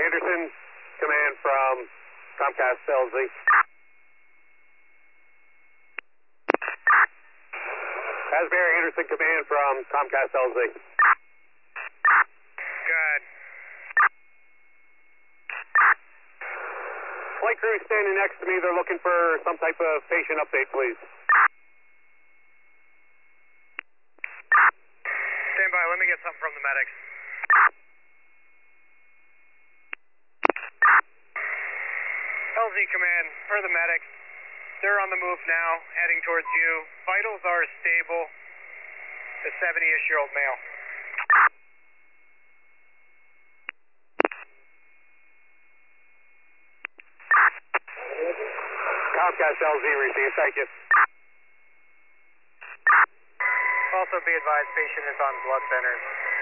Anderson, command from Comcast LZ. Asbury Anderson, command from Comcast LZ. Good. Flight crew standing next to me. They're looking for some type of patient update, please. Stand by. Let me get something from the medics. LZ command, for the medics. They're on the move now, heading towards you. Vitals are stable. The 70-ish-year-old male. Comcast LZ received. Thank you. Also be advised, patient is on blood thinners.